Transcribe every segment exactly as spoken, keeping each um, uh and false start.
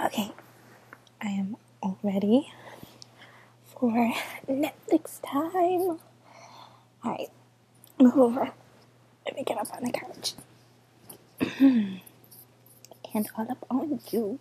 Okay, I am all ready for Netflix time. Alright, move over. Let me get up on the couch. And all up on you.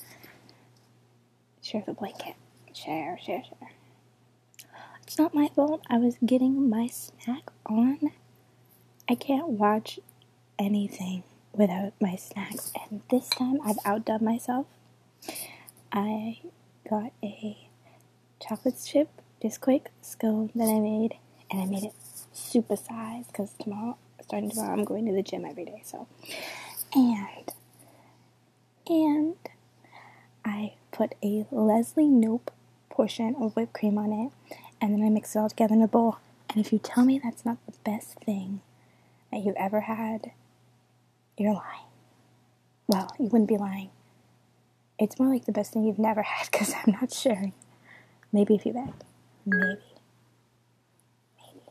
Share the blanket. Share, share, share. It's not my fault. I was getting my snack on. I can't watch anything without my snacks. And this time I've outdone myself. I got a chocolate chip Bisquick scone that I made, and I made it super sized because tomorrow, starting tomorrow, I'm going to the gym every day. So, and and I put a Leslie Knope portion of whipped cream on it, and then I mixed it all together in a bowl. And if you tell me that's not the best thing that you've ever had, you're lying. Well, you wouldn't be lying. It's more like the best thing you've never had because I'm not sharing. Maybe if you bet. Maybe. Maybe.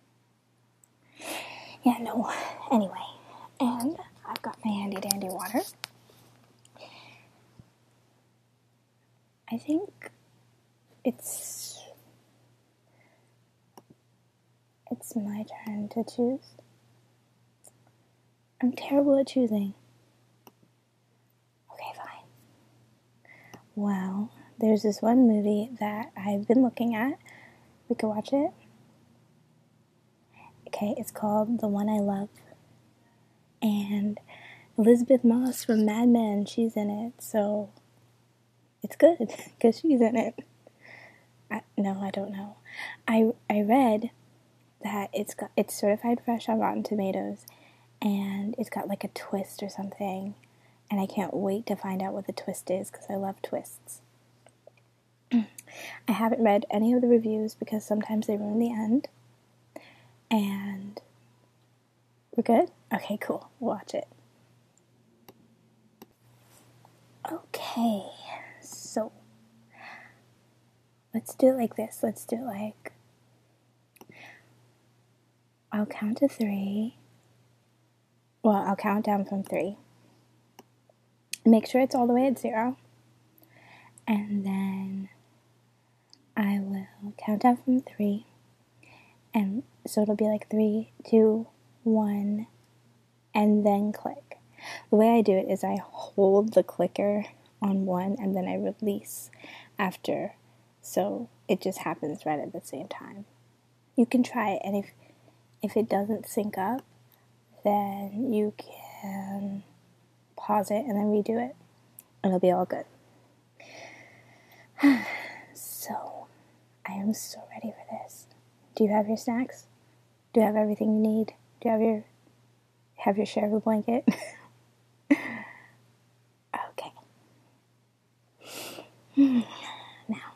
Yeah, no. Anyway. And I've got my handy dandy water. I think it's it's my turn to choose. I'm terrible at choosing. Okay, fine. Well, there's this one movie that I've been looking at. We could watch it. Okay, it's called The One I Love. And Elizabeth Moss from Mad Men, she's in it, so it's good because she's in it. I, no, I don't know. I I read that it's got it's certified fresh on Rotten Tomatoes, and it's got like a twist or something, and I can't wait to find out what the twist is because I love twists. I haven't read any of the reviews because sometimes they ruin the end. And we're good? Okay, cool. We'll watch it. Okay, so let's do it like this. Let's do it like, I'll count to three. Well, I'll count down from three. Make sure it's all the way at zero. And then I will count down from three. And so it'll be like three, two, one, and then click. The way I do it is I hold the clicker on one and then I release after. So it just happens right at the same time. You can try it, and if if it doesn't sync up, then you can pause it and then redo it. It'll be all good. So, I am so ready for this. Do you have your snacks? Do you have everything you need? Do you have your have your share of a blanket? Okay. Now,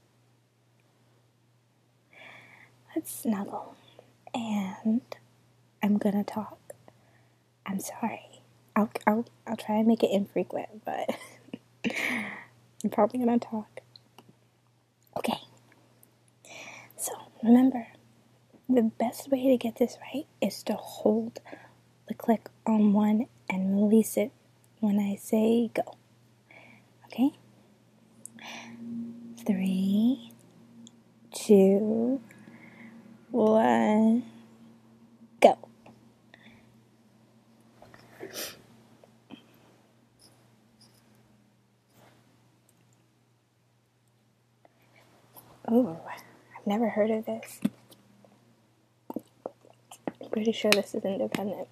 let's snuggle. And I'm gonna talk. I'm sorry. I'll I'll I'll try and make it infrequent, but I'm probably gonna talk. Okay. So remember, the best way to get this right is to hold the click on one and release it when I say go. Okay? Three, two, one, go. Oh, I've never heard of this. I'm pretty sure this is independent.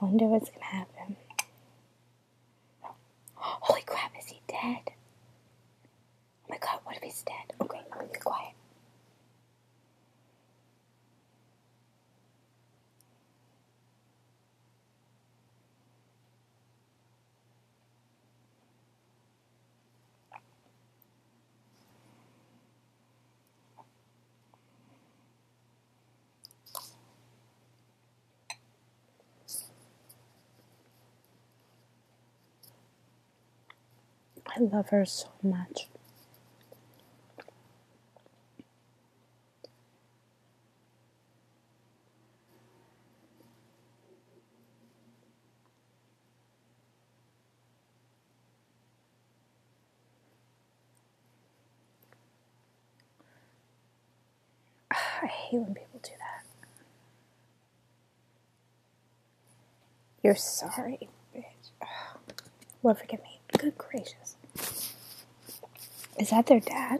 wonder what's gonna happen. Holy crap, is he dead? Oh my god, what if he's dead? Okay, let me be quiet. I love her so much. I hate when people do that. You're sorry, bitch. Lord forgive me. Good gracious. Is that their dad?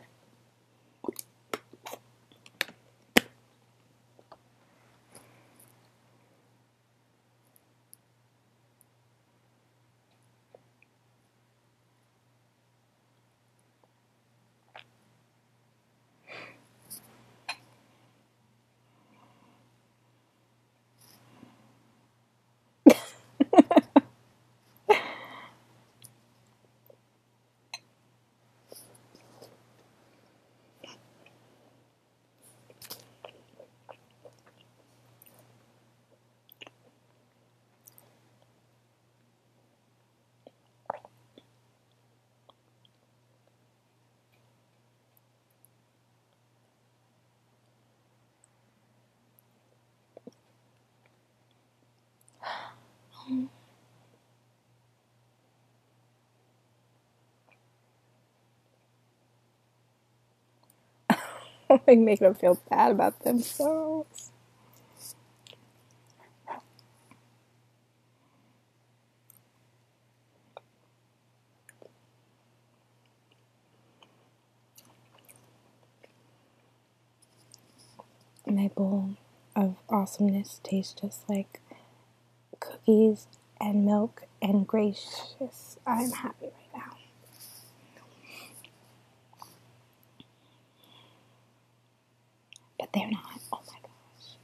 Like making them feel bad about themselves. My bowl of awesomeness tastes just like cookies and milk and gracious. I'm happy right now. But they're not. Oh my gosh.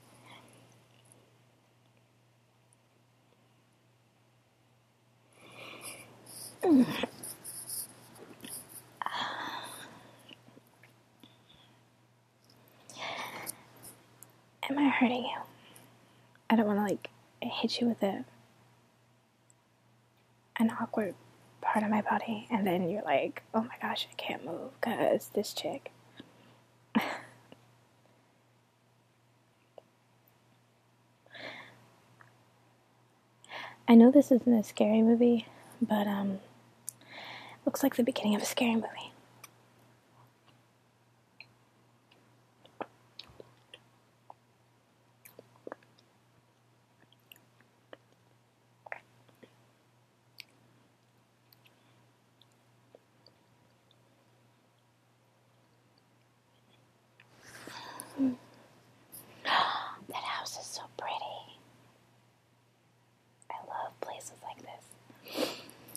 Am I hurting you? I don't want to like hit you with a an awkward part of my body and then you're like, oh my gosh, I can't move because this chick. I know this isn't a scary movie, but um, looks like the beginning of a scary movie. That house is so pretty. I love places like this.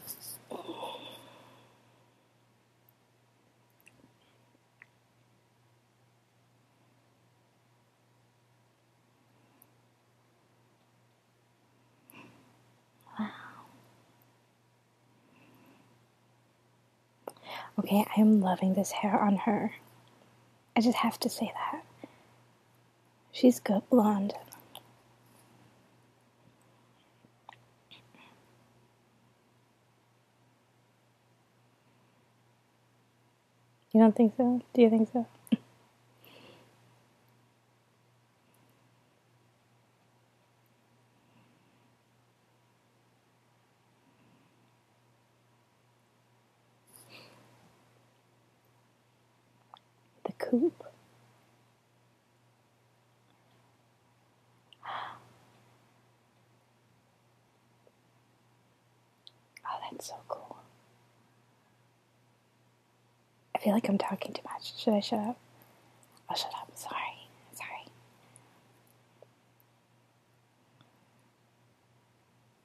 Wow. Okay, I am loving this hair on her. I just have to say that. She's good blonde. You don't think so? Do you think so? The coupe. Oh, that's so cool. I feel like I'm talking too much. Should I shut up? I'll shut up. Sorry. Sorry.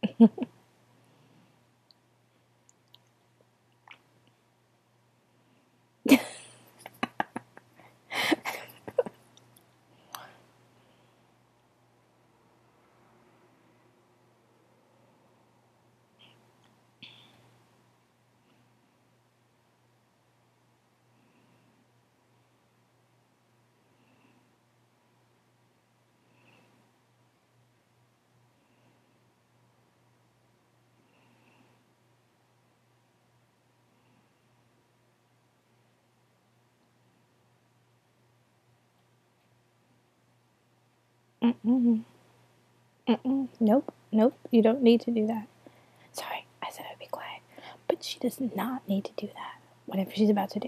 Mm-mm. Mm-mm. Nope. Nope. You don't need to do that. Sorry, I said I'd be quiet. But she does not need to do that. Whatever she's about to do.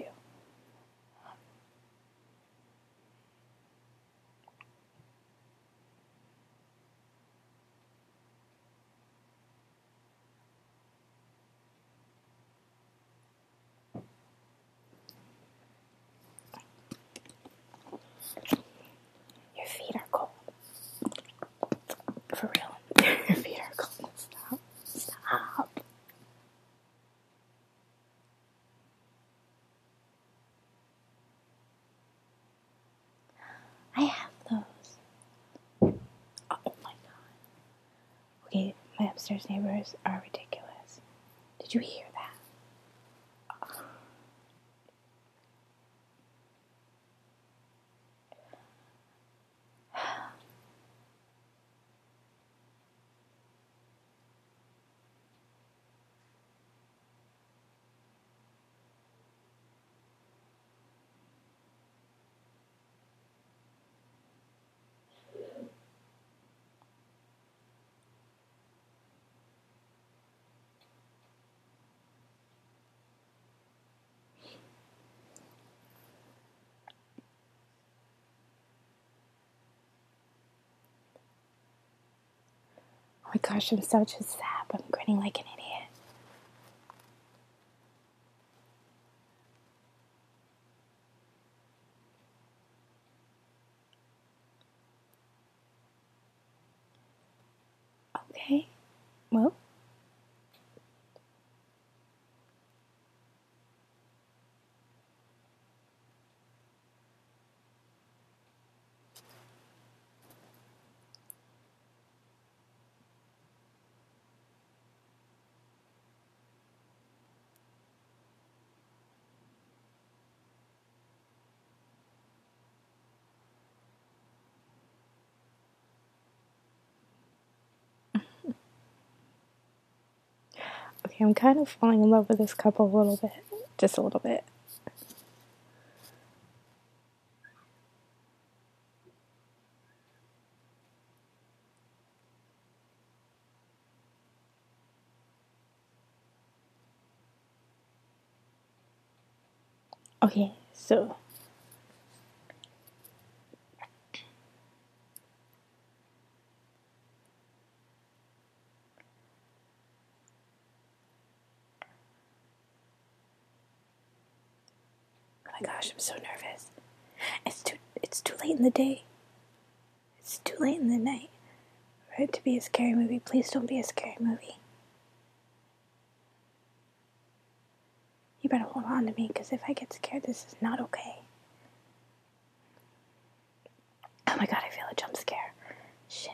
Your feet are cold. For real. Your feet are cold. Stop. Stop. I have those. Oh my god. Okay, my upstairs neighbors are ridiculous. Did you hear that? Oh my gosh, I'm such a sap. I'm grinning like an idiot. Okay, well. Okay, I'm kind of falling in love with this couple a little bit. Just a little bit. Okay, so. Oh my gosh, I'm so nervous. It's too it's too late in the day. It's too late in the night for it to be a scary movie. Please don't be a scary movie. You better hold on to me, because if I get scared, this is not okay. Oh my god, I feel a jump scare. Shit.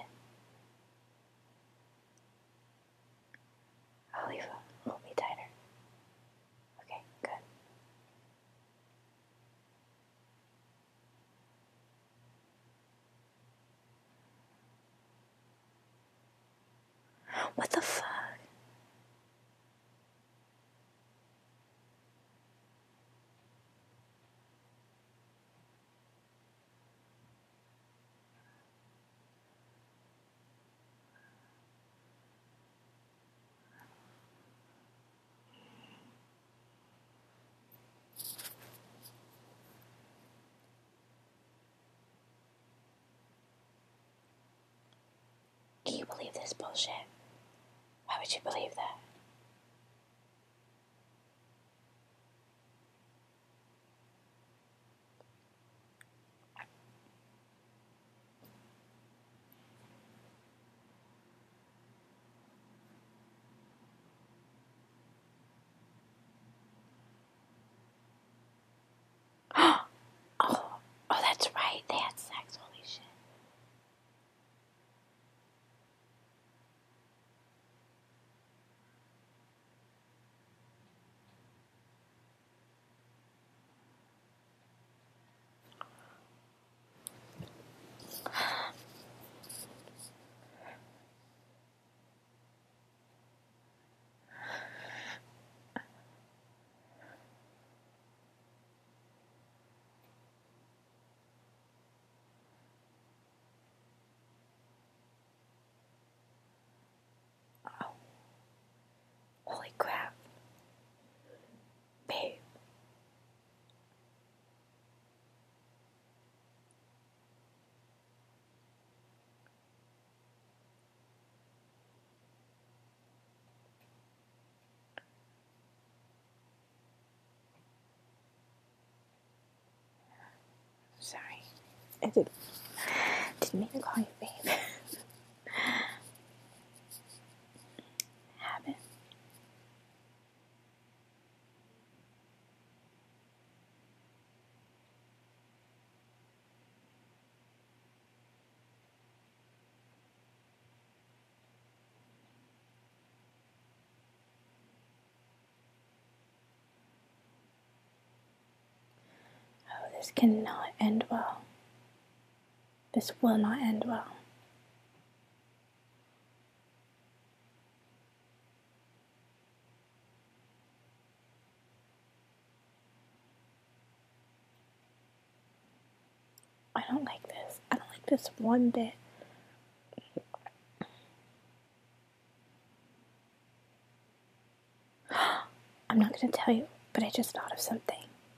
Oliva, hold me tighter. Okay, good. What the fuck? Can you believe this bullshit? Why would you believe that? I did, didn't mean to call you babe. Habit. Oh, this cannot end well. This will not end well. I don't like this. I don't like this one bit. I'm not going to tell you, but I just thought of something.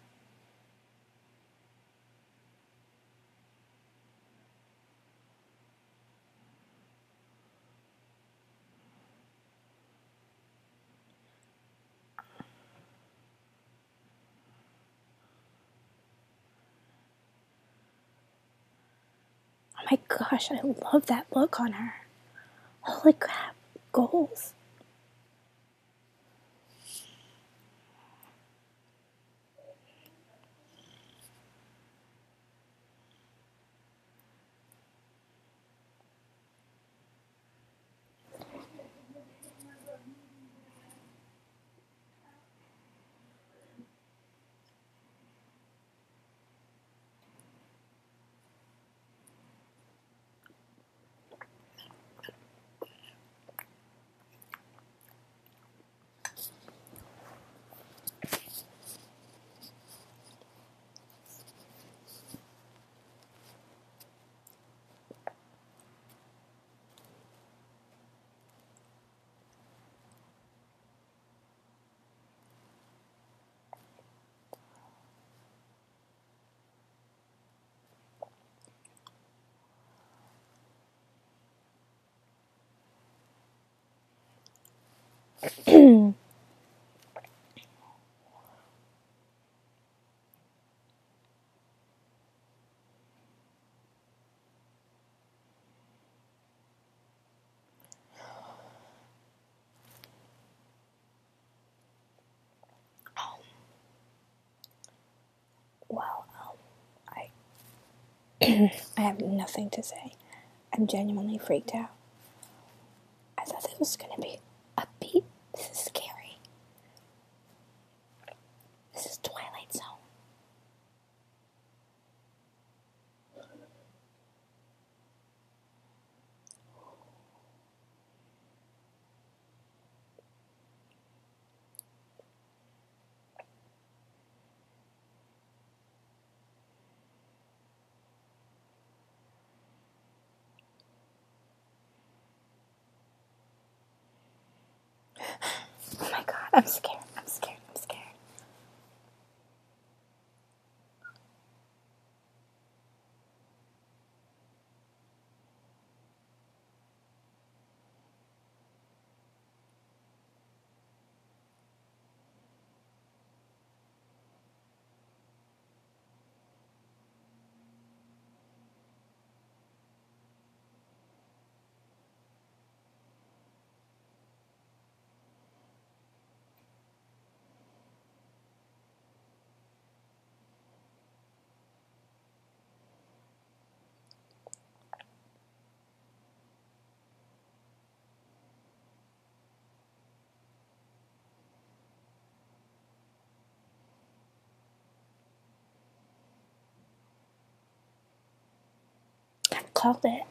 Oh my gosh, I love that look on her. Holy crap, goals. Well, um, I I have nothing to say. I'm genuinely freaked out. I thought it was gonna be upbeat. This is scary. This is Twilight Zone. Oh my god, I'm scared. I'm scared. I'm scared. I called it.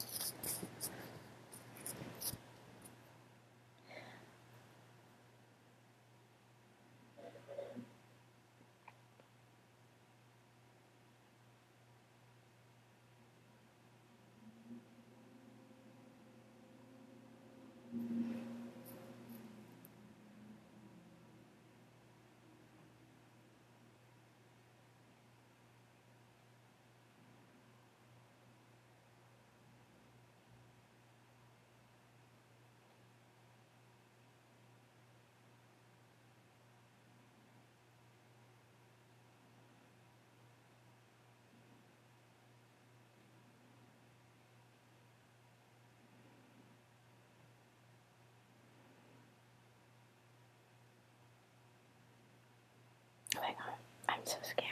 I'm so scared.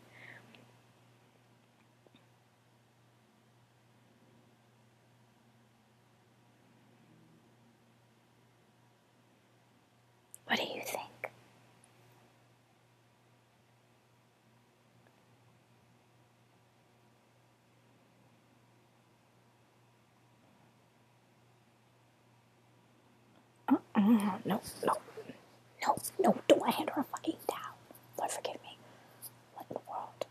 What do you think? Uh-uh. No, no, no, no, don't hand her a fucking towel. Lord forgive me. What in the world?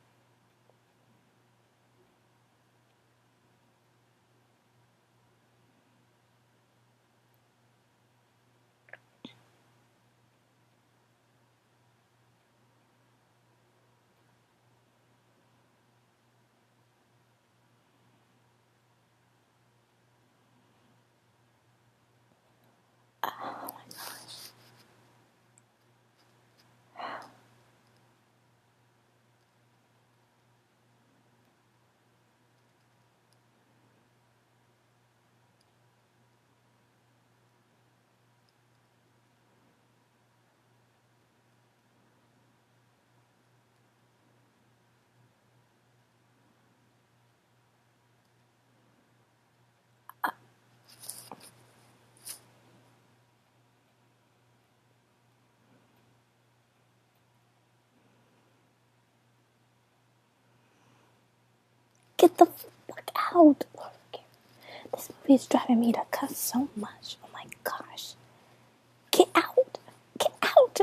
Oh my gosh. Get the fuck out. Lord forgive me. This movie is driving me to cuss so much. Oh my gosh. Get out. Get out.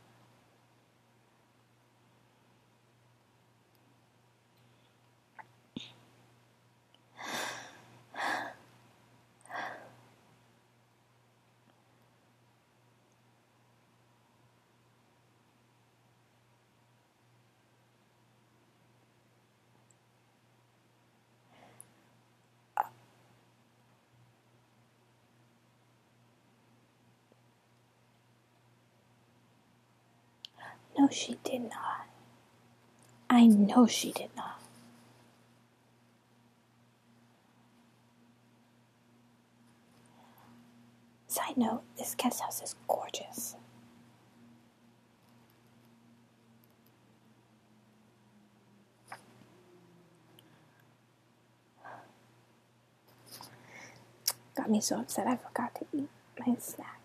No, she did not. I know she did not. Side note, this guest house is gorgeous. Got me so upset I forgot to eat my snack.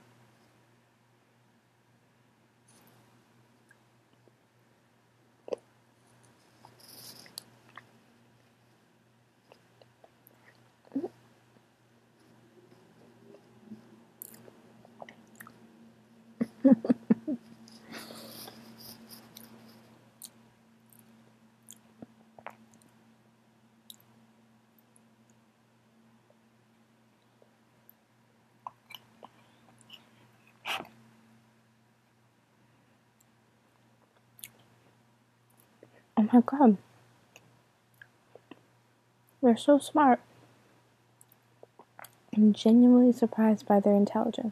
Oh my god. They're so smart. I'm genuinely surprised by their intelligence.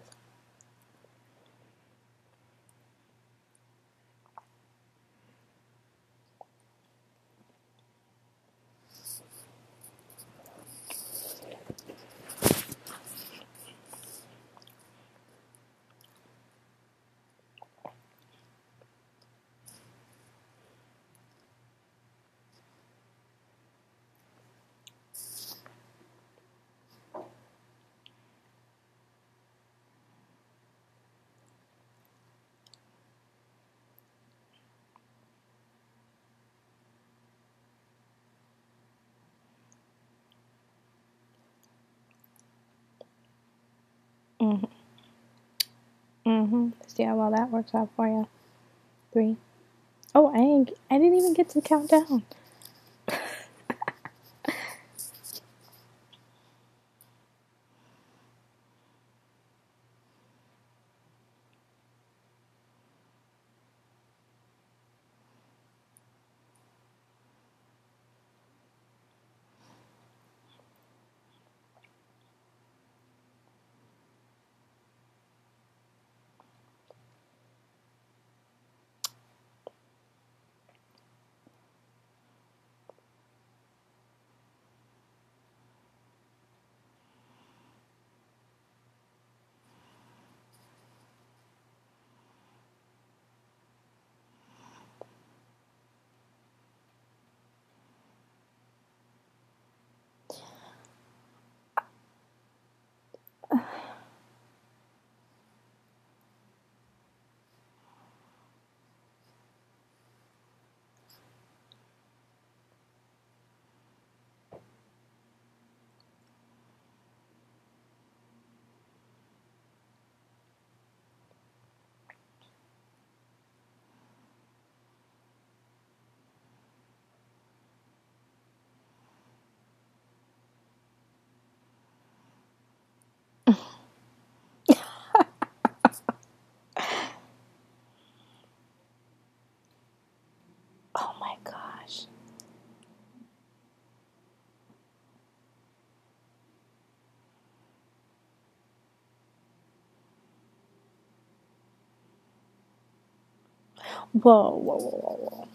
Mm-hmm. Mm-hmm. See how well that works out for you. Three. Oh, I ain't, I didn't even get to count down. Oh my gosh. Whoa, whoa, whoa, whoa, whoa.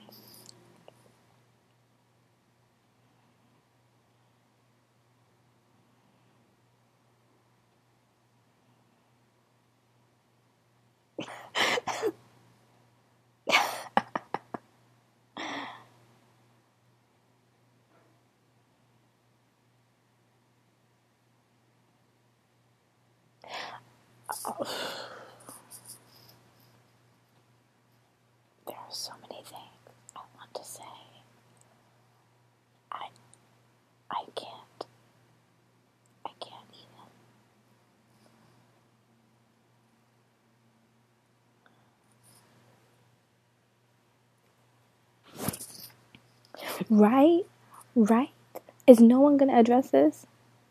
There are so many things I want to say. I I can't. I can't even. Right? Right? Is no one gonna address this?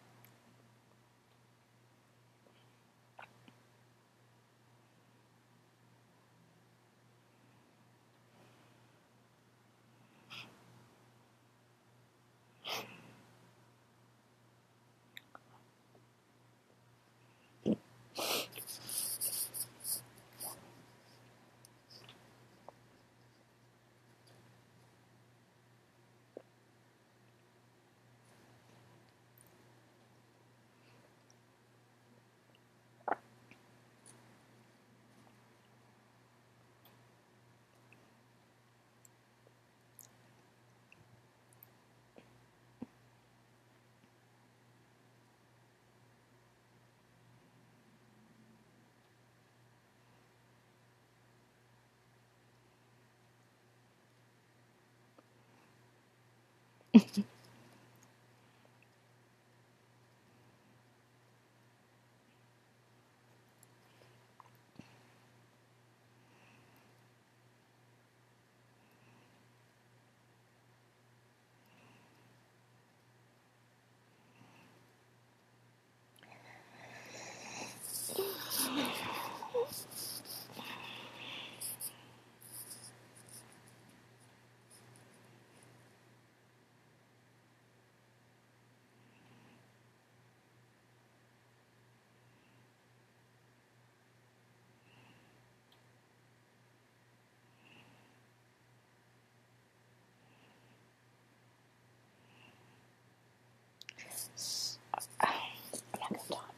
I'm not gonna talk.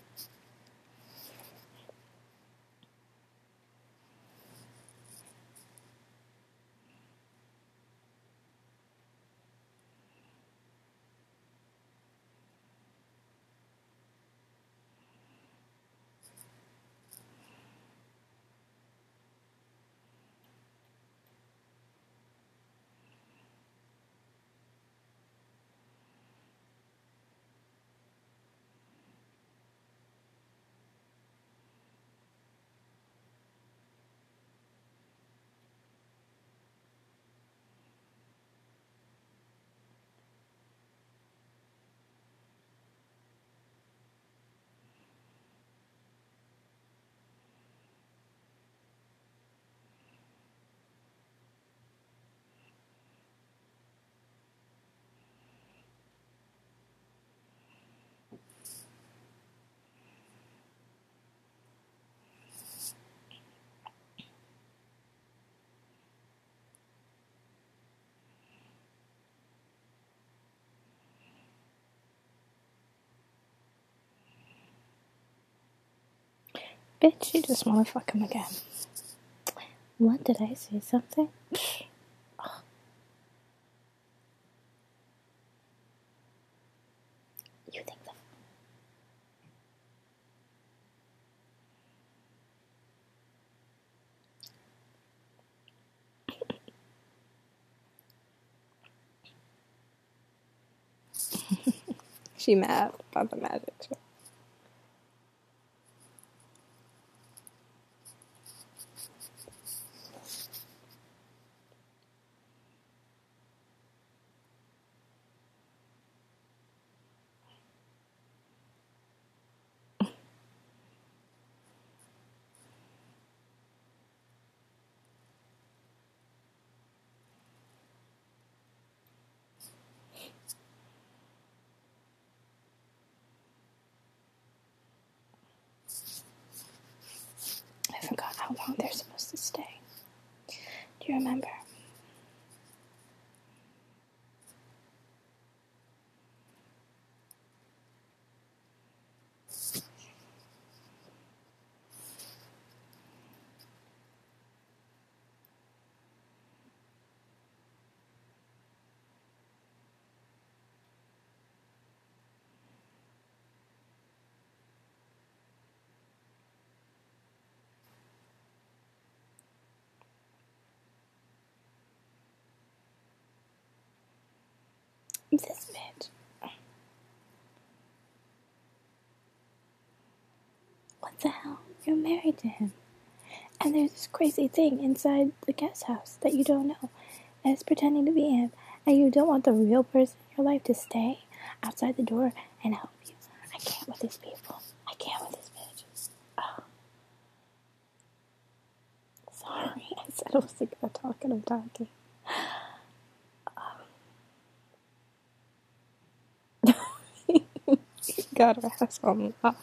Bitch, you just wanna fuck him again. What did I say? Something? You think the she mad about the magic show. December. This bitch. What the hell? You're married to him. And there's this crazy thing inside the guest house that you don't know. And it's pretending to be him. And you don't want the real person in your life to stay outside the door and help you. I can't with these people. I can't with this bitch. Oh. Sorry. I said I wasn't gonna talk and I'm talking. Got her ass on lock.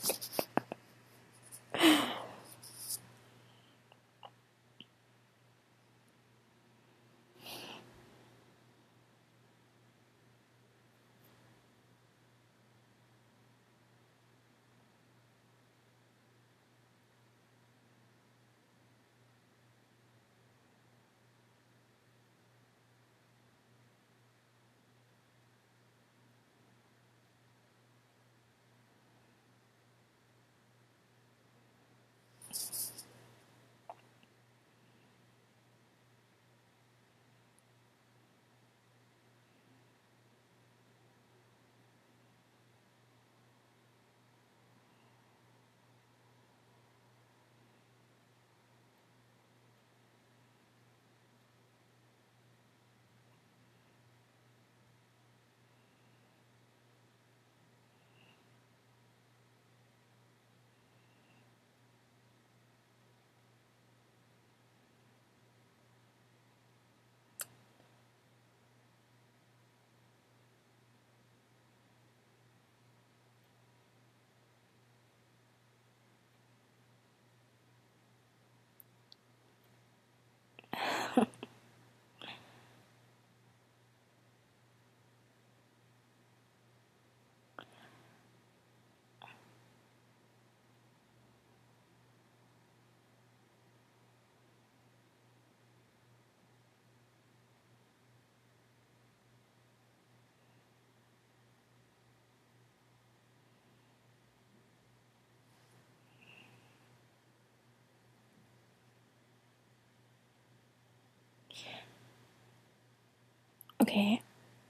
Okay.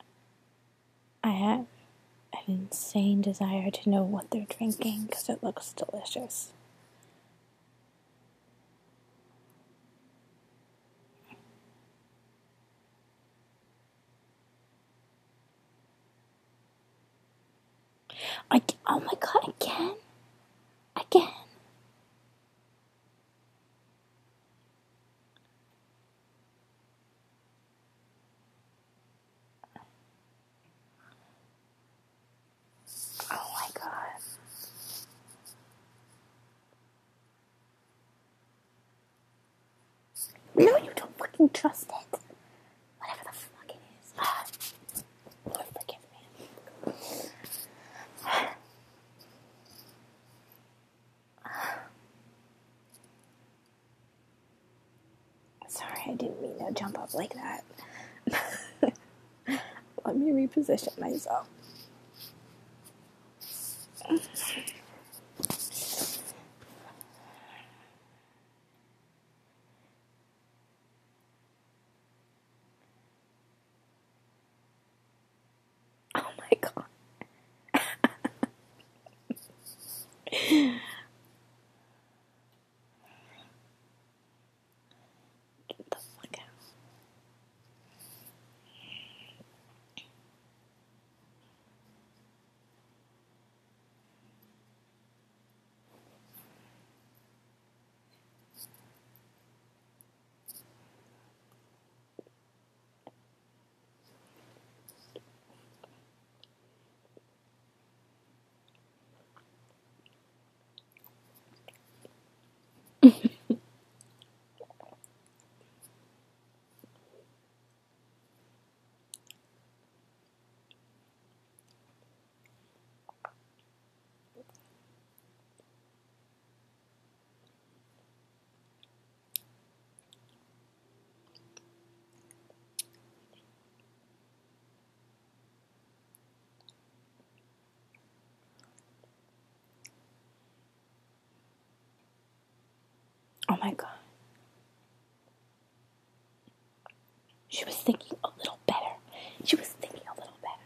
I have an insane desire to know what they're drinking because it looks delicious. I, oh my god, again? Again? Oh my god. No, you don't fucking trust it. Whatever the fuck it is. Ah, Lord, forgive me. Sorry, I didn't mean to jump up like that. Let me reposition myself. Oh my god. Get the fuck out. Oh my god. She was thinking a little better. She was thinking a little better.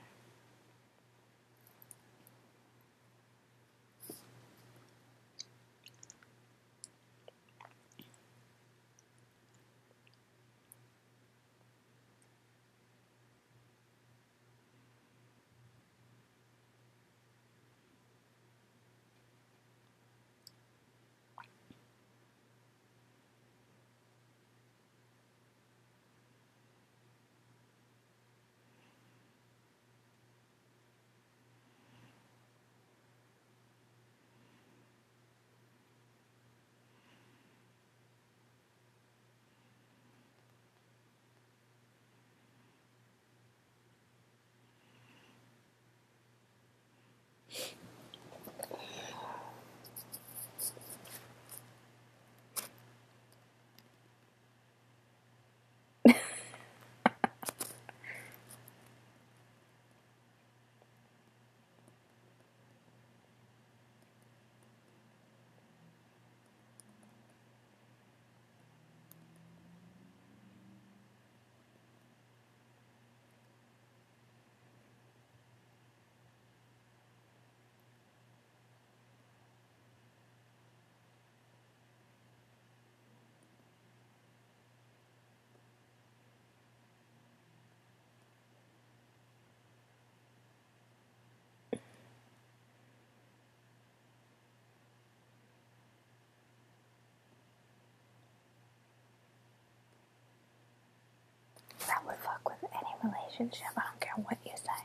That would fuck with any relationship. I don't care what you say.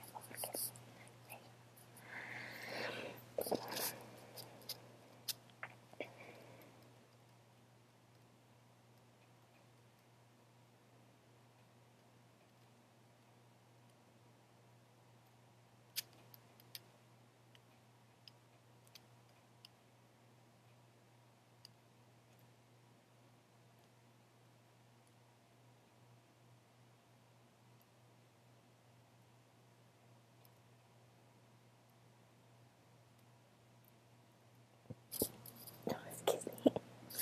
Excuse me.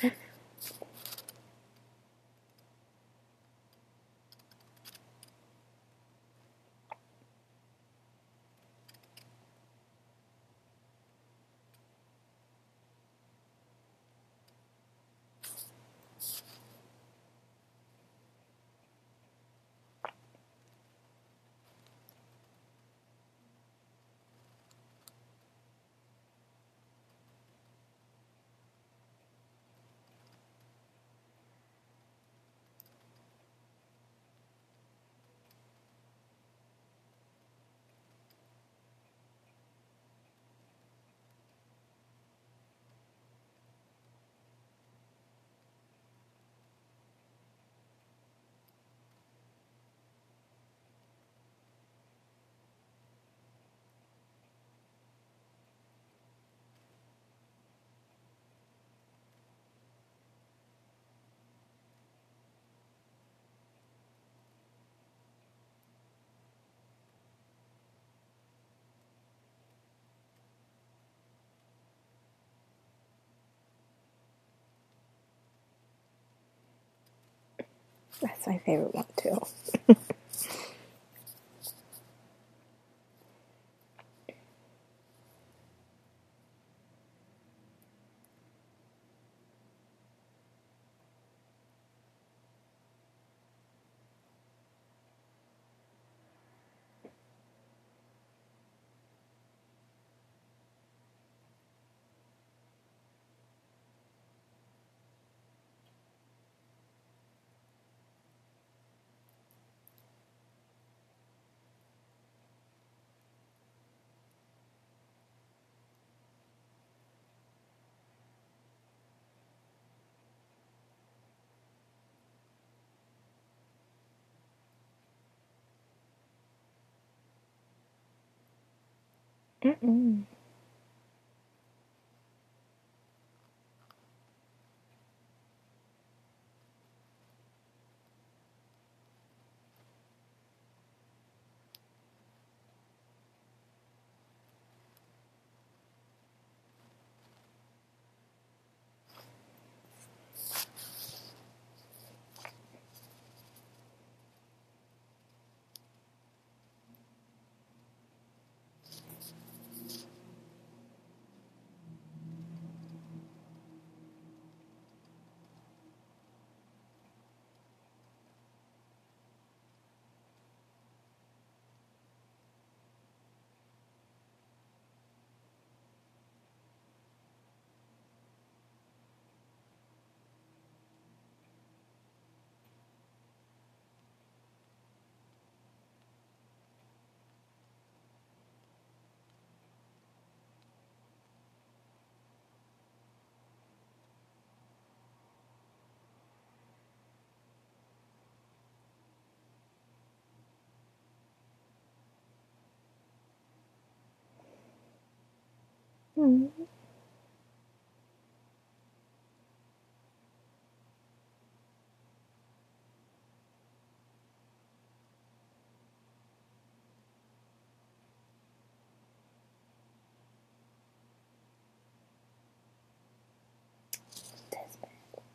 That's my favorite one too. Mm-mm. Mm. This bad.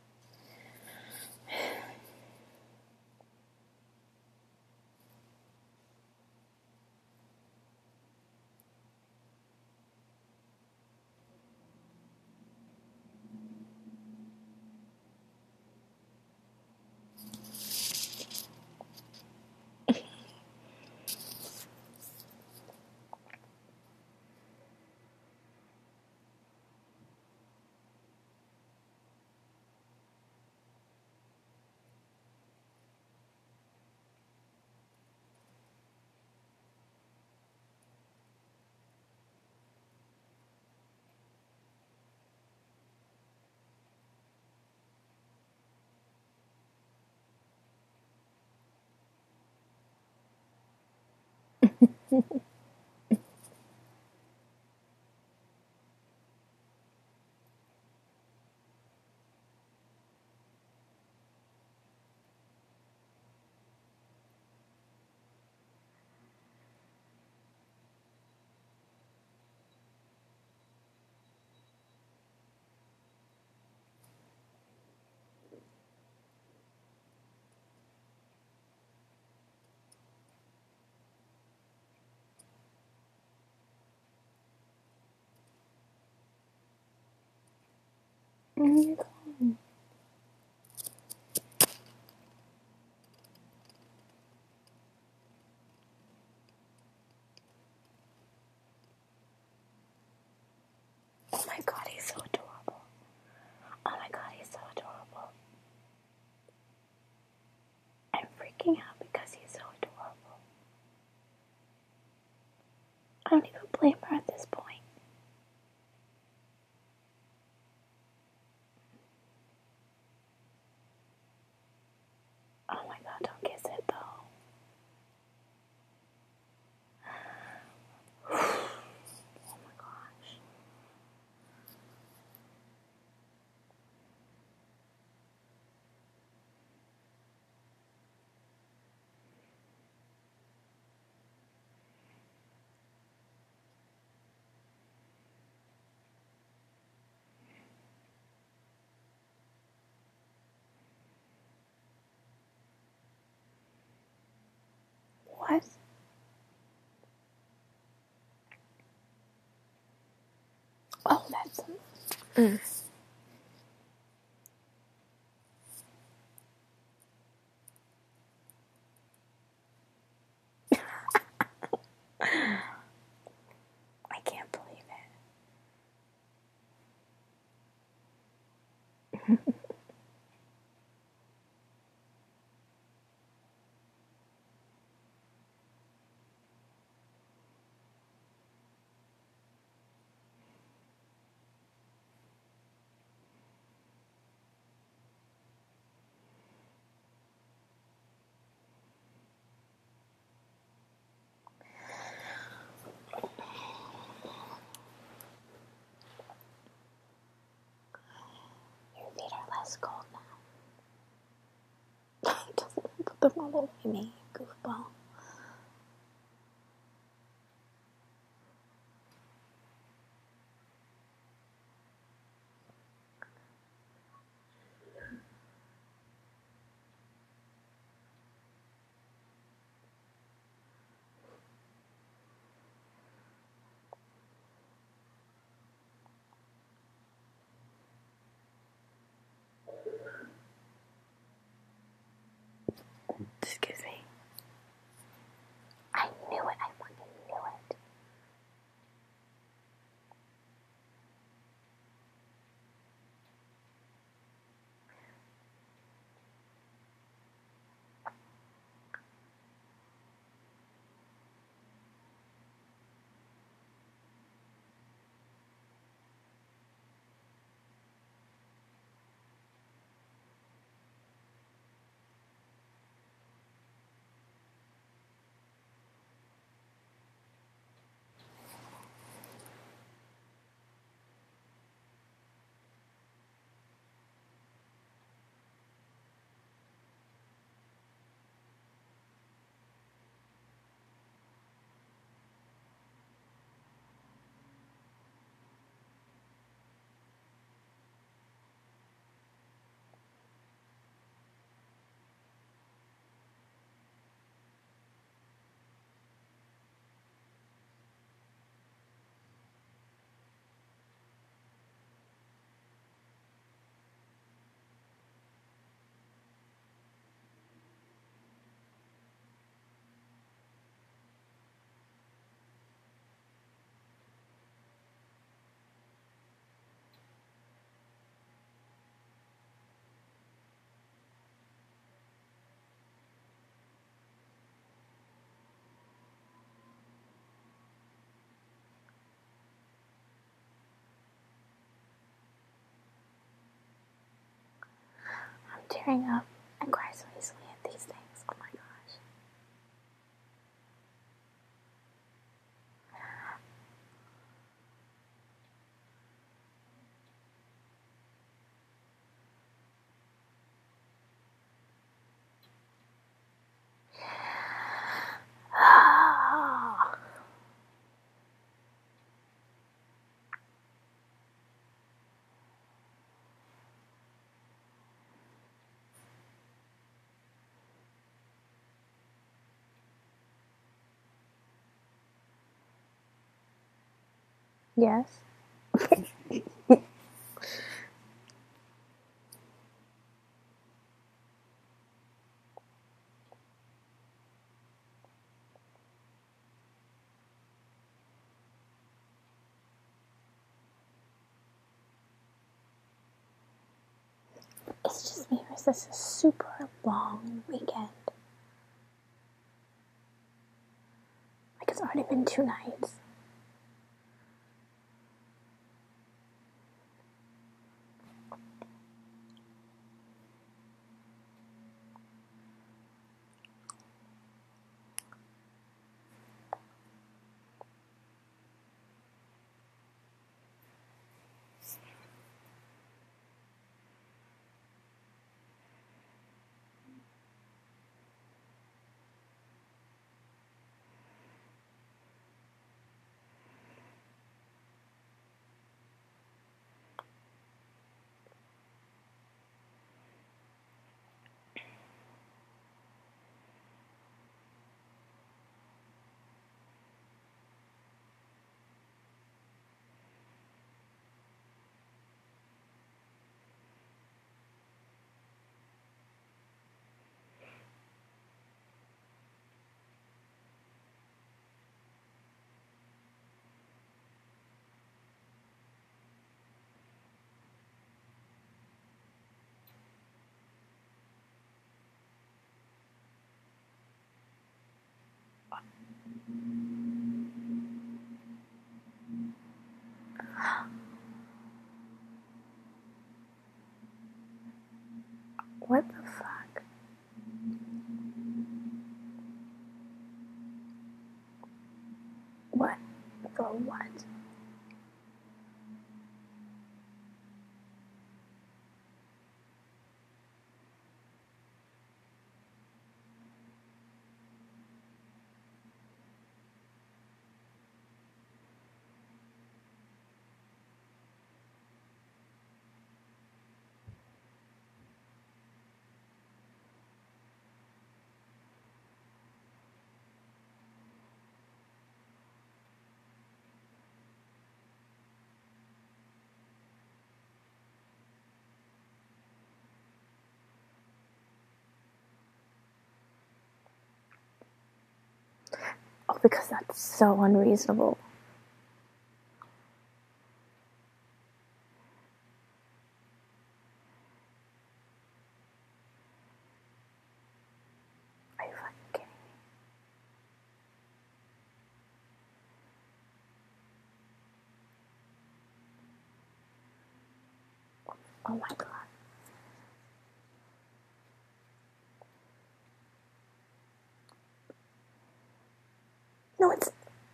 Mm. Oh my god, he's so adorable. Oh my god, he's so adorable. I'm freaking out because he's so adorable. I don't even blame her at this point. Oh my god, don't kiss it though. Oh my gosh. What? Oh, that's... Mm. I can't believe it. Your feet are less cold now. Doesn't put them all over me, goofball. Excuse me. tearing up and cry so easily at these things. Oh my gosh. Yes. It's just me versus this a super long weekend. Like, it's already been two nights. What the fuck? What the what? Oh, because that's so unreasonable. Are you fucking kidding me? Oh my god. No, it's...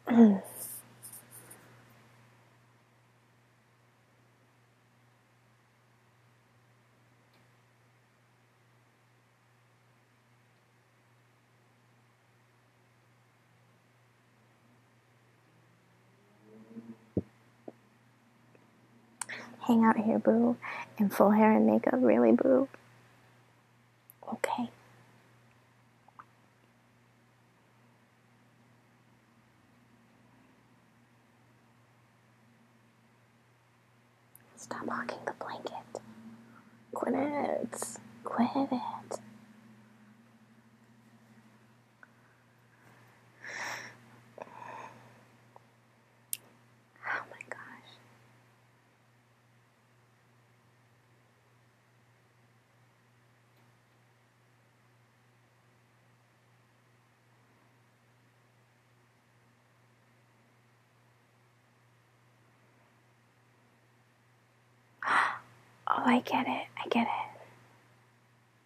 Hang out here, boo. In full hair and makeup, really, boo? Okay. Stop hugging the blanket. Quit it. Quit it. Oh my gosh. Oh, I get it. I get it.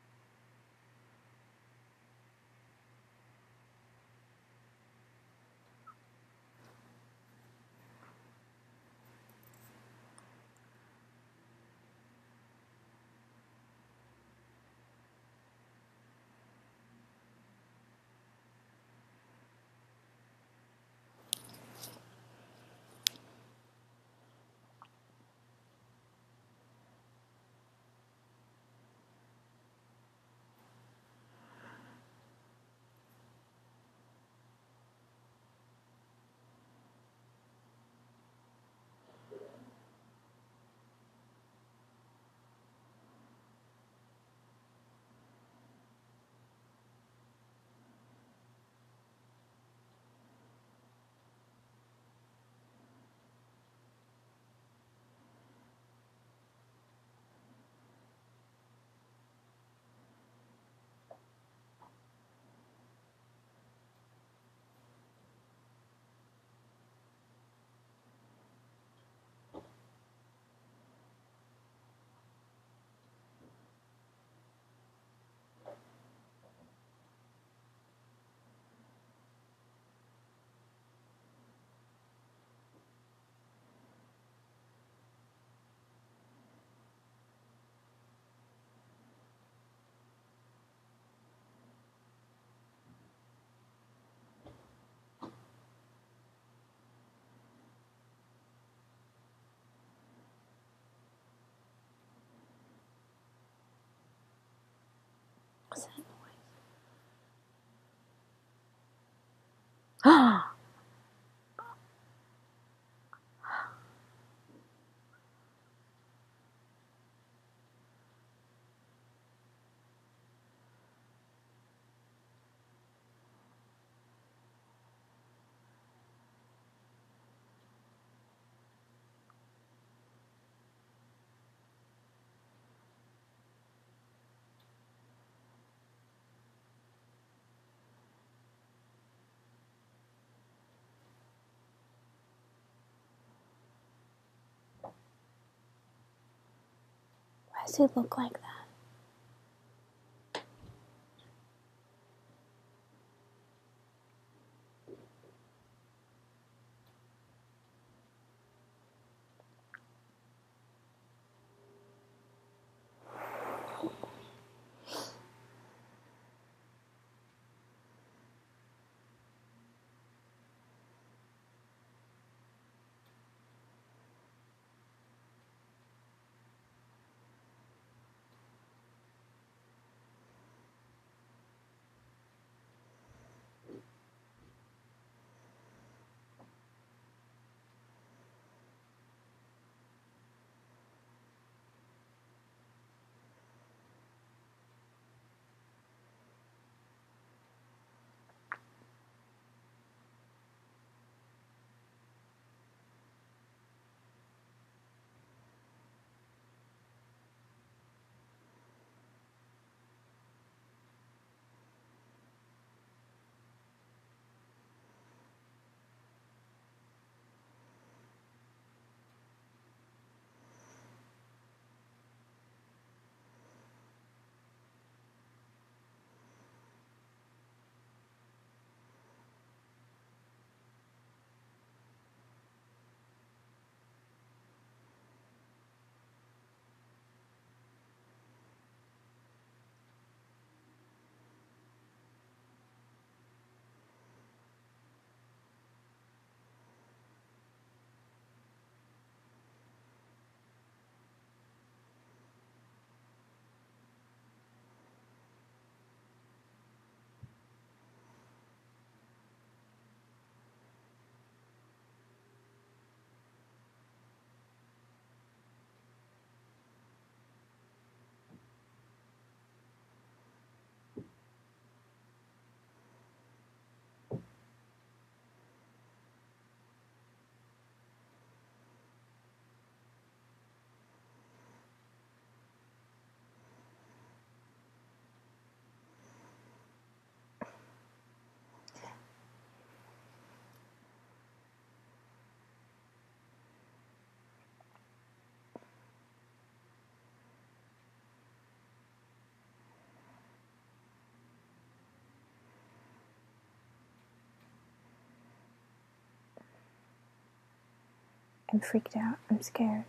Why does he look like that? I'm freaked out. I'm scared.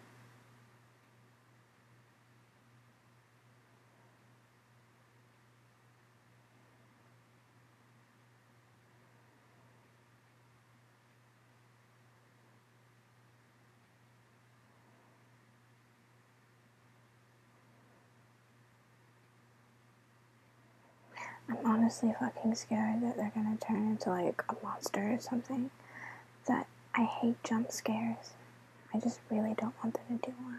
I'm honestly fucking scared that they're gonna turn into like a monster or something. That I hate jump scares. I just really don't want them to do one.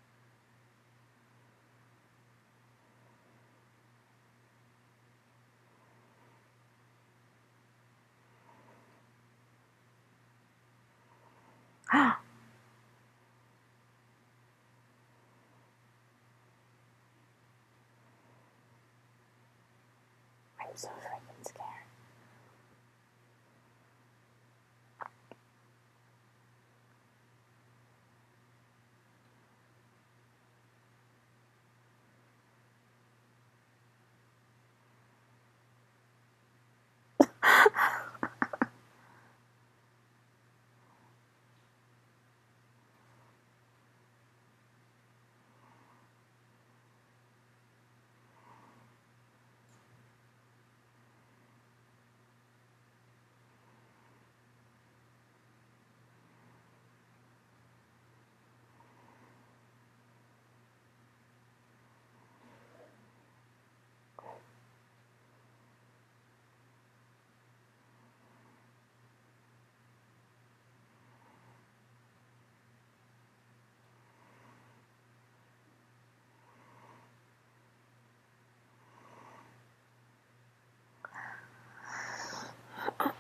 Ah! I'm so freaking scared.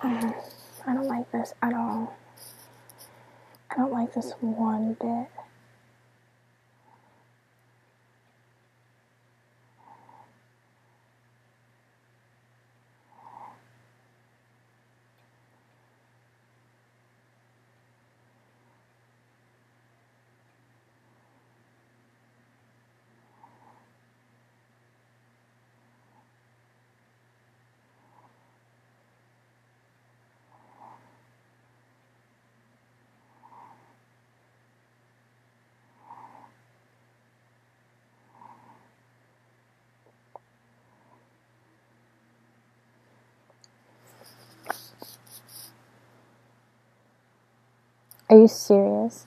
Um, I don't like this at all. I don't like this one bit. Are you serious?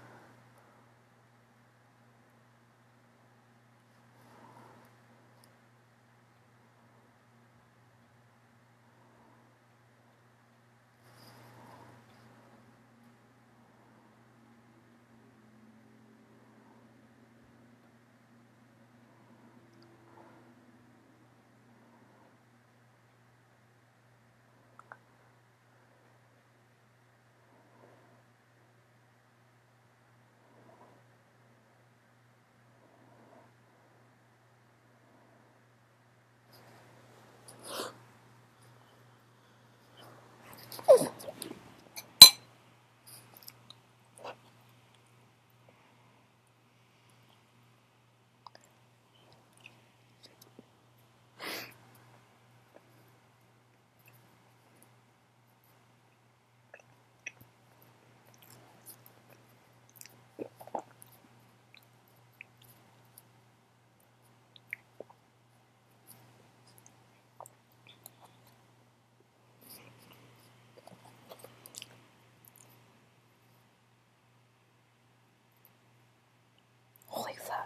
Holy fuck.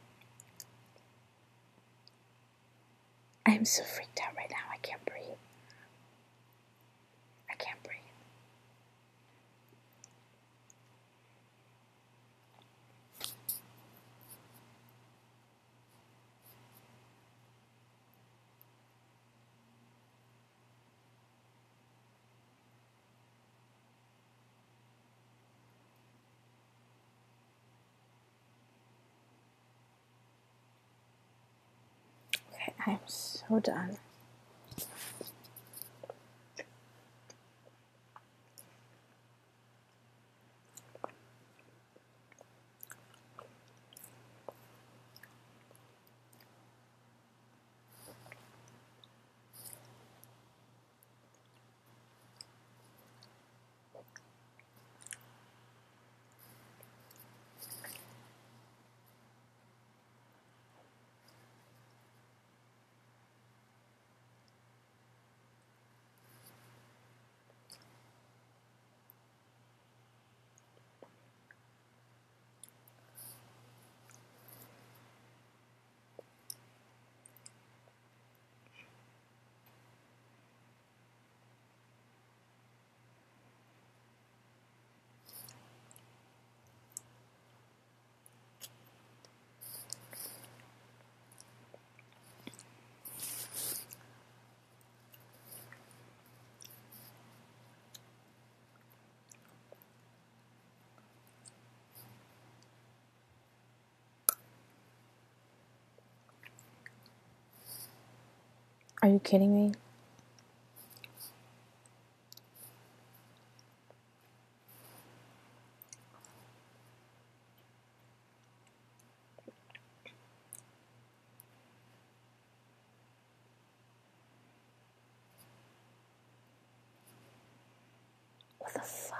I'm so freaked out right now. I can't breathe. I can't breathe. Okay, I'm so done. Are you kidding me? What the fuck?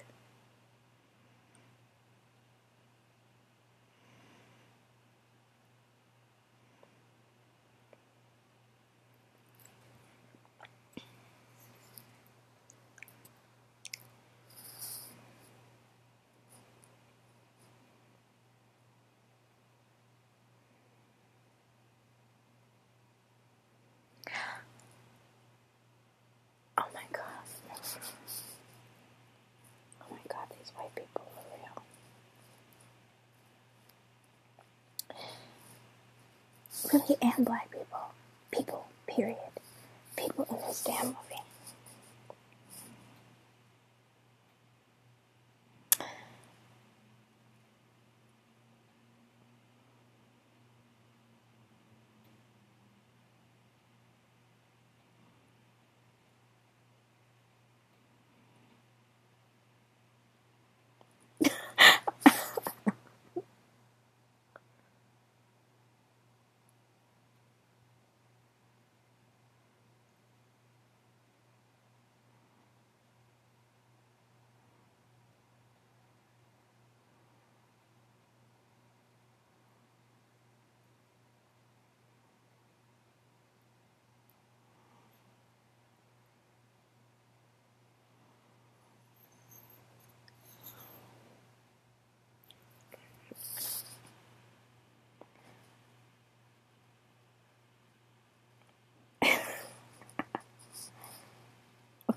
Oh my god. Oh my god, these white people are real. Really, and black people. People, period. People in this damn movie.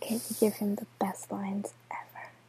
get to give him the best lines ever.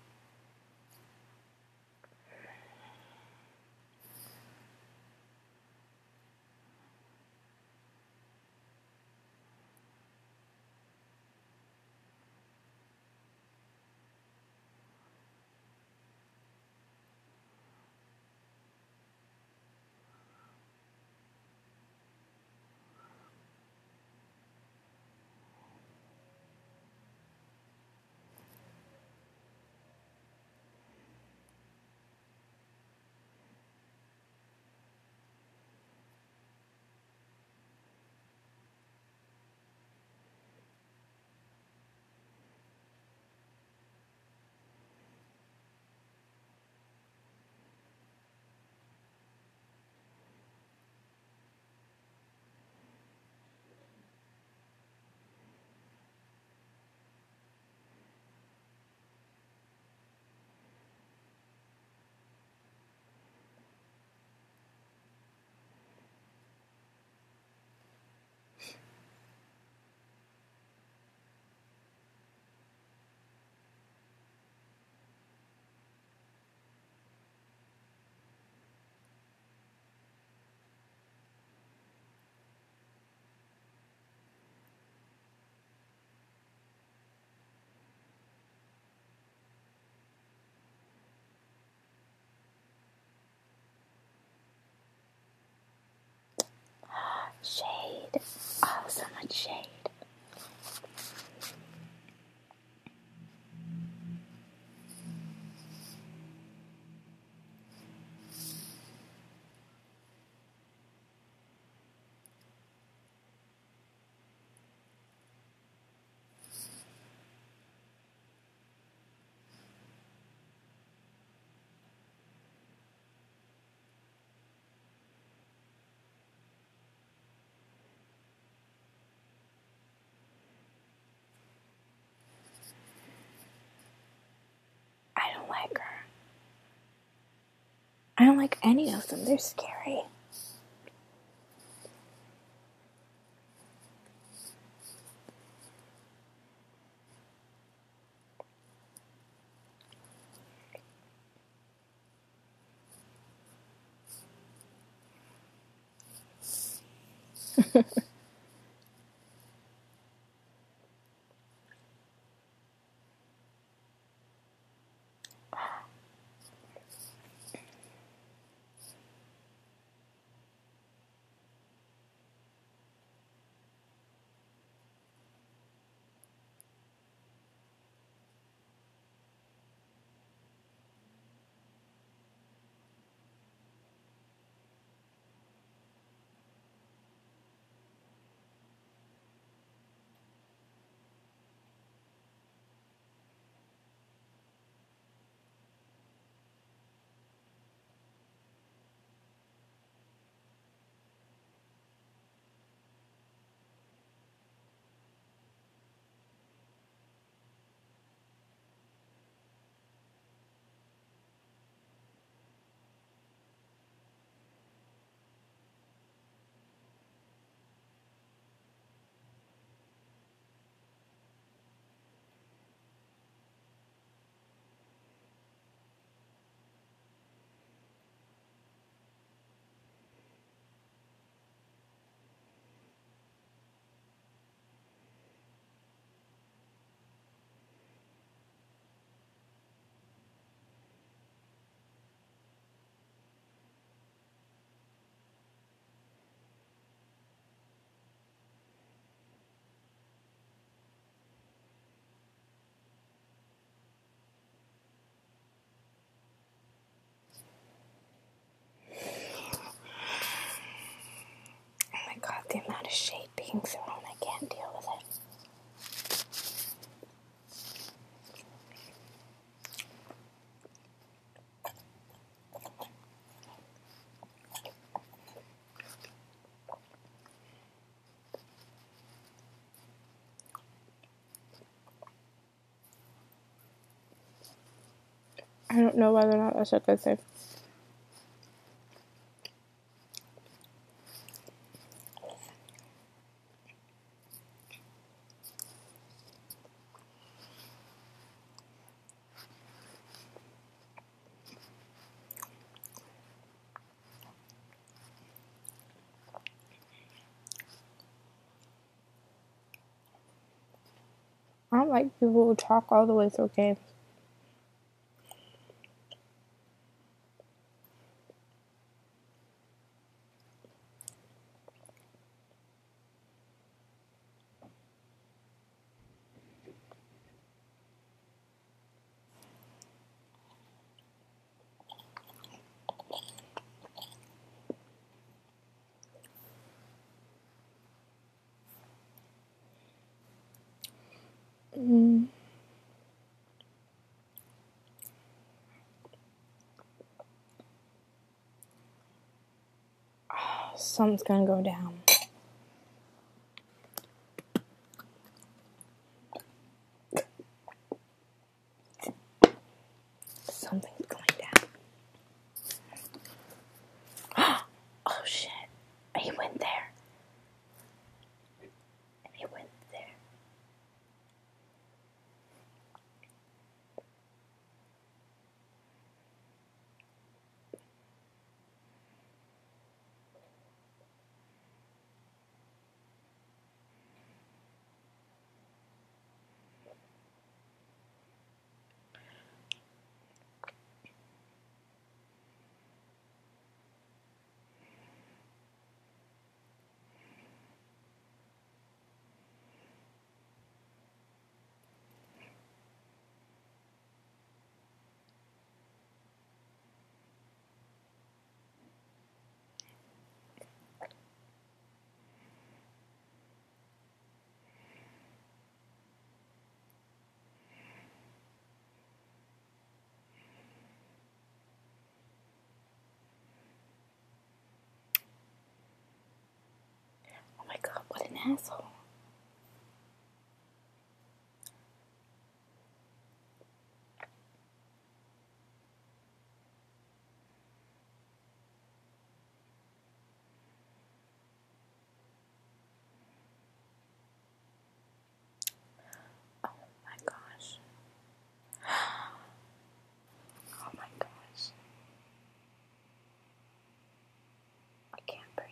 Shade. Oh, so much shade. I don't like her. I don't like any of them. They're scary. Oh my god, the amount of shade being thrown, I can't deal with it. I don't know whether or not that's a good thing. don't like people who talk all the way through games. Mm. Oh, something's gonna go down. Something's going down. Oh shit. He went there. He went there. Oh my god, what an asshole. Oh my gosh. Oh my gosh. I can't breathe.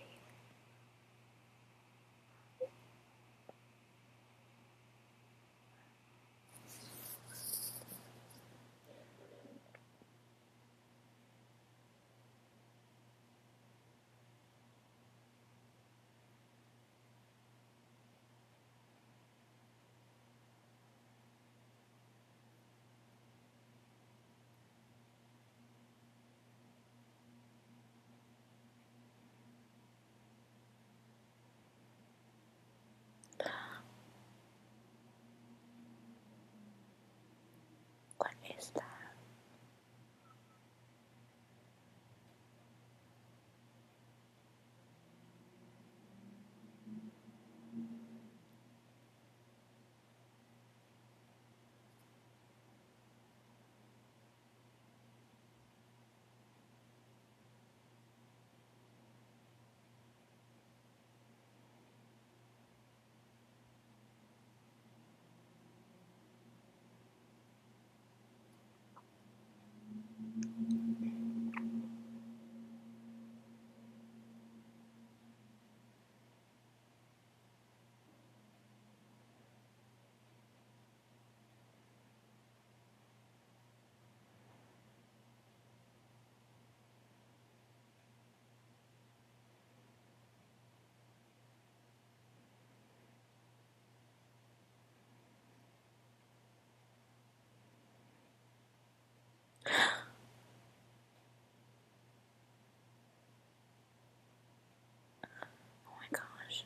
What is that? Oh my gosh.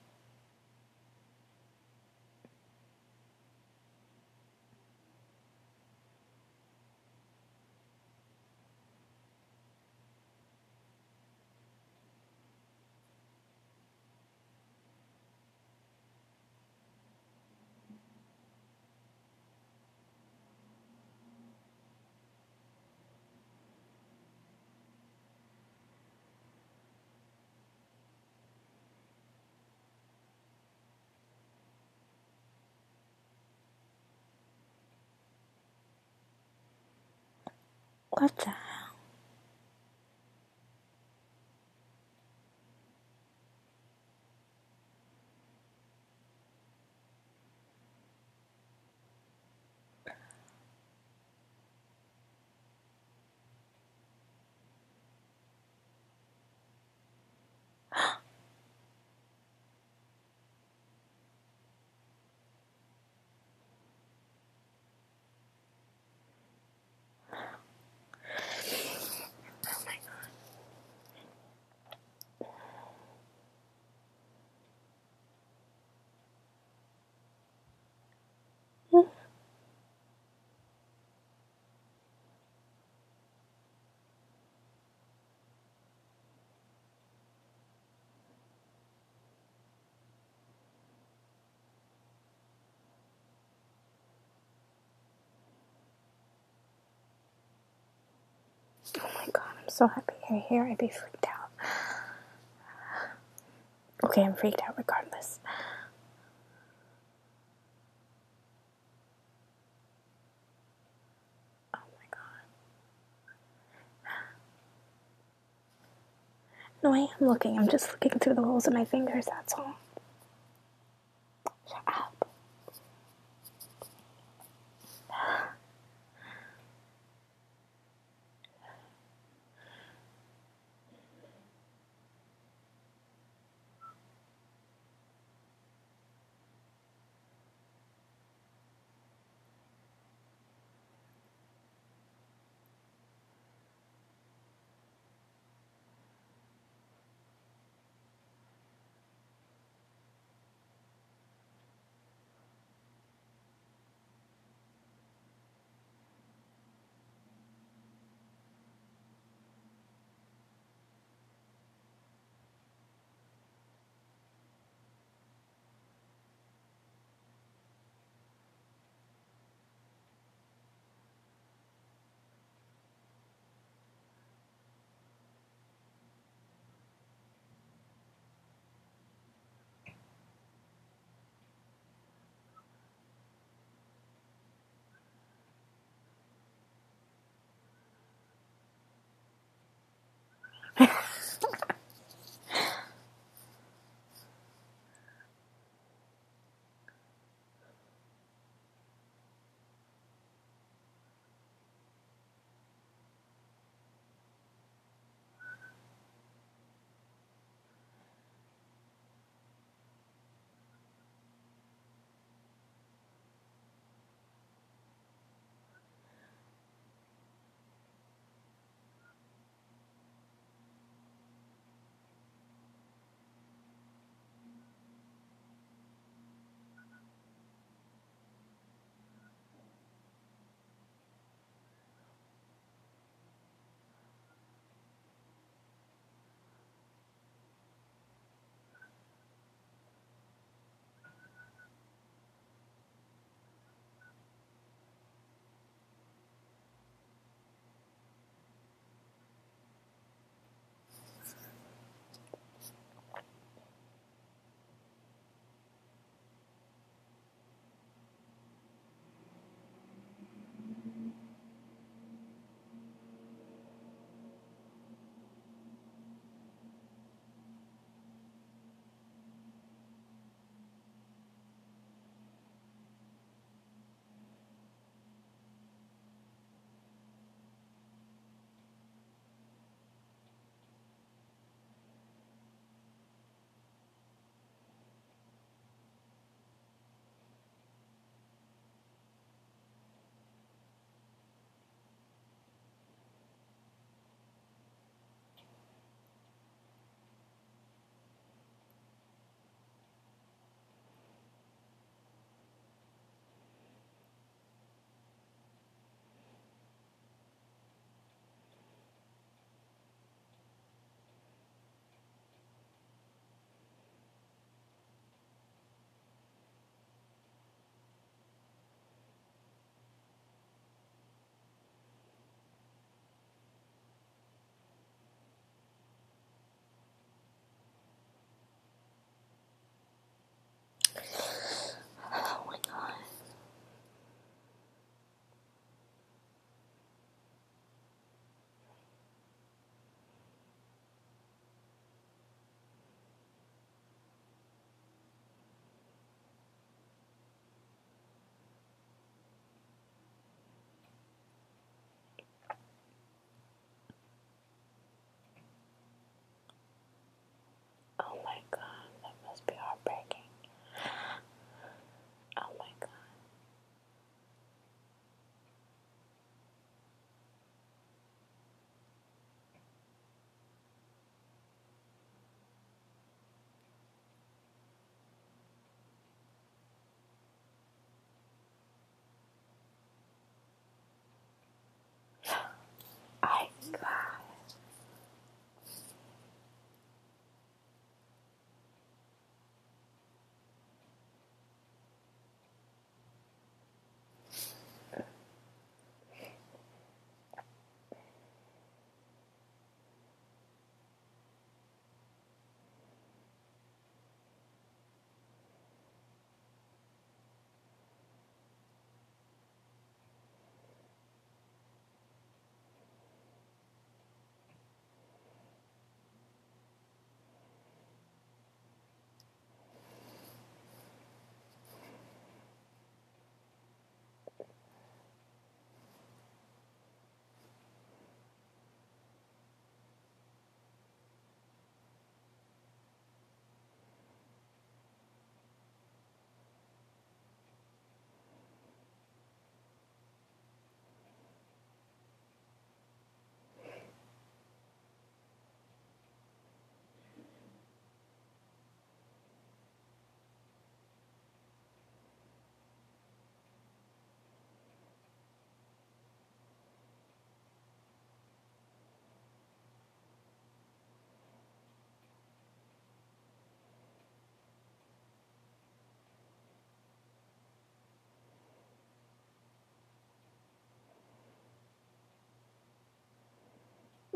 What the hell? I'm so happy you're here. I'd be freaked out. Okay, I'm freaked out regardless. Oh my god. No, I am looking. I'm just looking through the holes of my fingers, that's all. Shut up.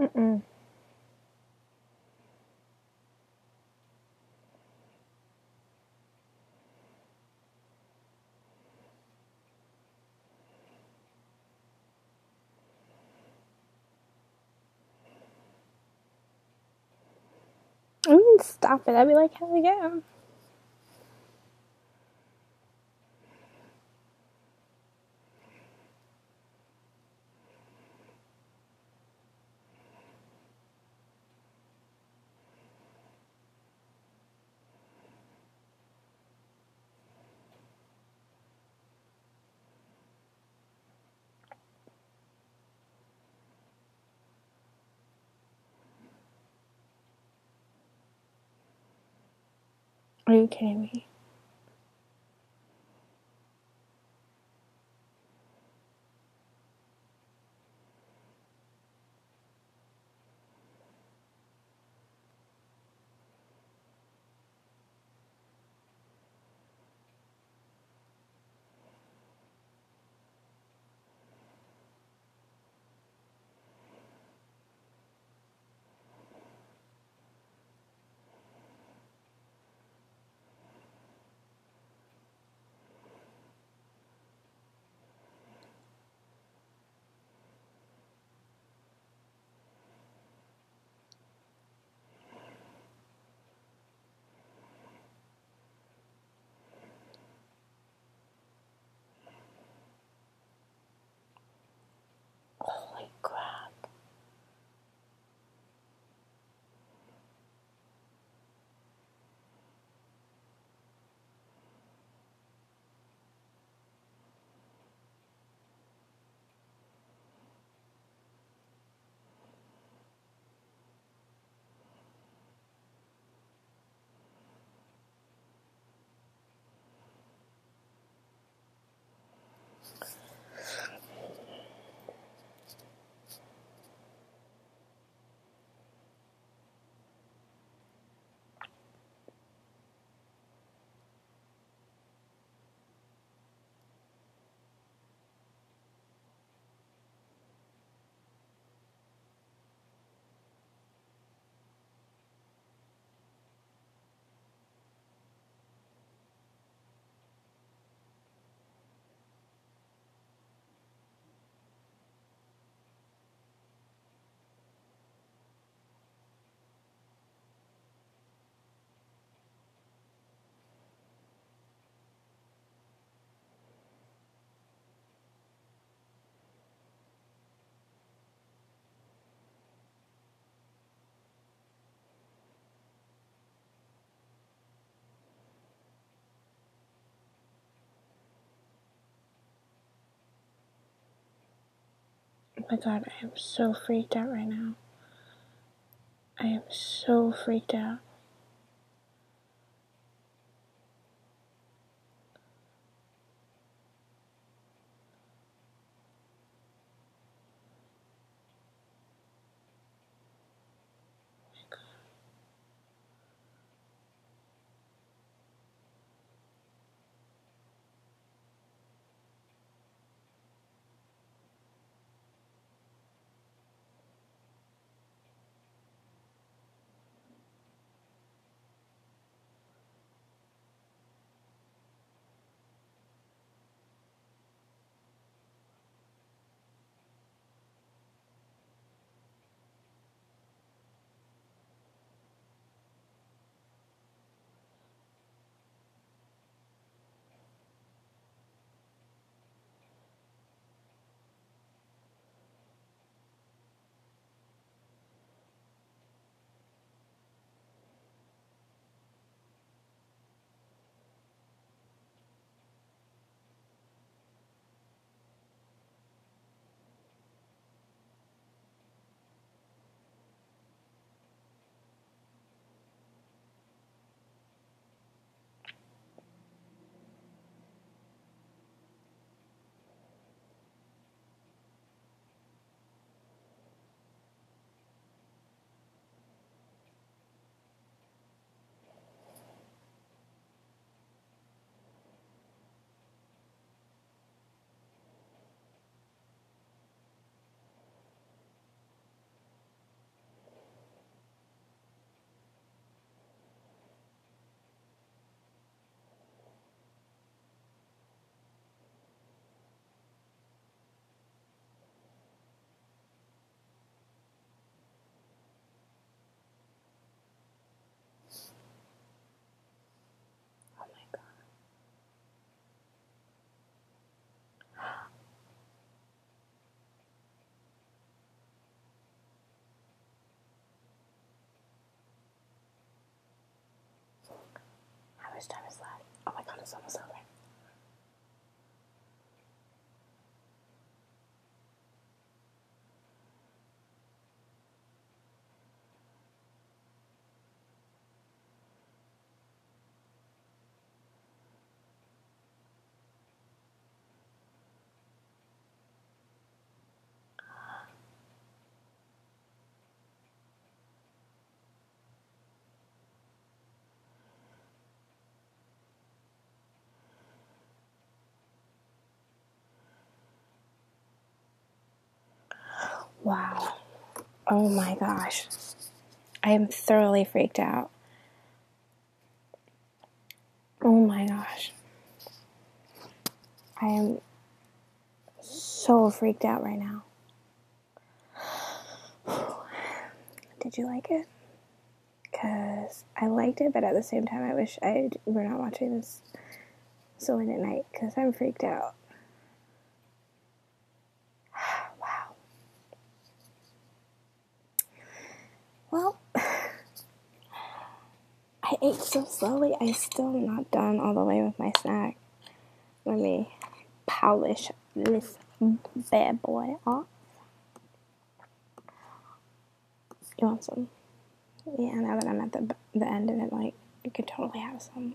Mm-mm. I mean, stop it. I'd be like, hell yeah. Are you kidding me? Holy crap. Oh my god, I am so freaked out right now. I am so freaked out. it's almost over. Wow. Oh my gosh. I am thoroughly freaked out. Oh my gosh. I am so freaked out right now. Did you like it? Because I liked it, but at the same time, I wish I were not watching this so late at night because I'm freaked out. Wow. Well, I ate so slowly, I'm still not done all the way with my snack. Let me polish this bad boy off. You want some? Yeah, now that I'm at the the end of it, like, you could totally have some.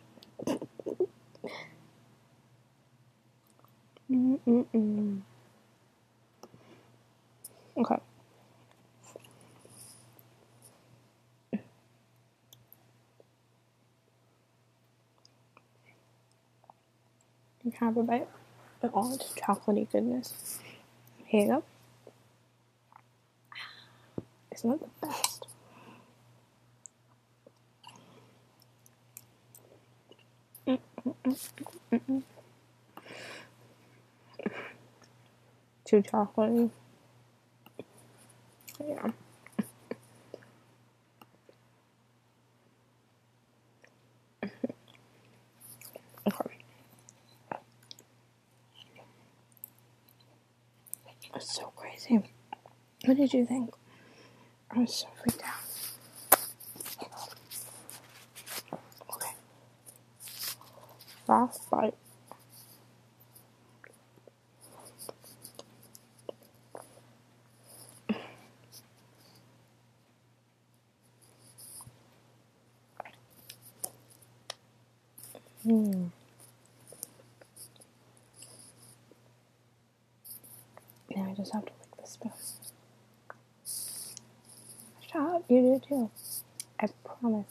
Mm-mm-mm. Okay. You can have a bite of all its chocolatey goodness. Here you go. Isn't that the best? Mm-mm-mm-mm-mm. Too chocolatey. Yeah. Okay. That's so crazy. What did you think? I was so freaked out. Okay. Last bite. Hmm. Now I just have to lick the spoon. Shut up, you do too. I promise.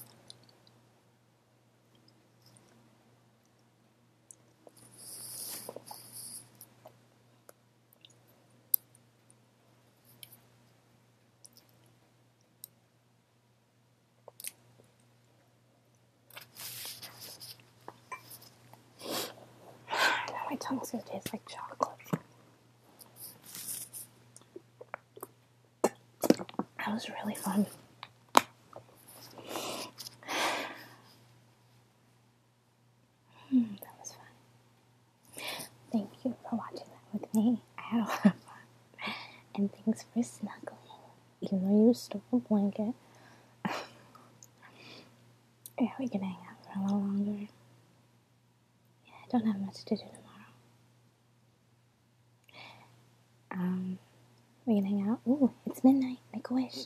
Now my tongue's gonna taste like chocolate. That was really fun. Hmm, that was fun. Thank you for watching that with me. I had a lot of fun. And thanks for snuggling. Even though you stole a blanket. Yeah, we can hang out for a little longer. Yeah, I don't have much to do tomorrow. Um, we can hang out. Ooh, it's midnight. Make a wish.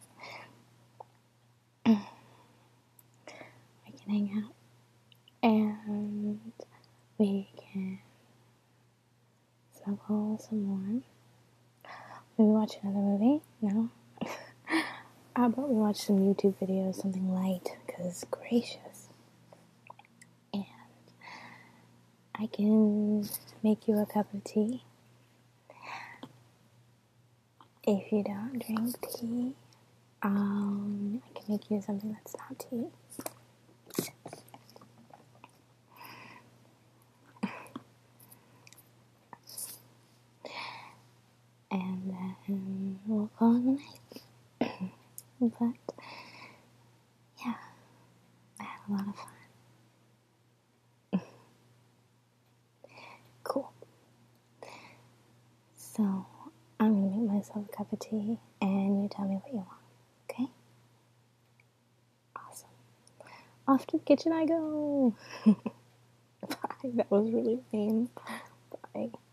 We can hang out. And we can snuggle some more. Maybe watch another movie? No? How about we watch some YouTube videos, something light, because gracious. And I can make you a cup of tea. If you don't drink tea, um, I can make you something that's not tea. And then we'll call it a night. But, yeah, I had a lot of fun. Cool. So, I'm gonna make myself a cup of tea, and you tell me what you want, okay? Awesome. Off to the kitchen I go. Bye. That was really lame. Bye.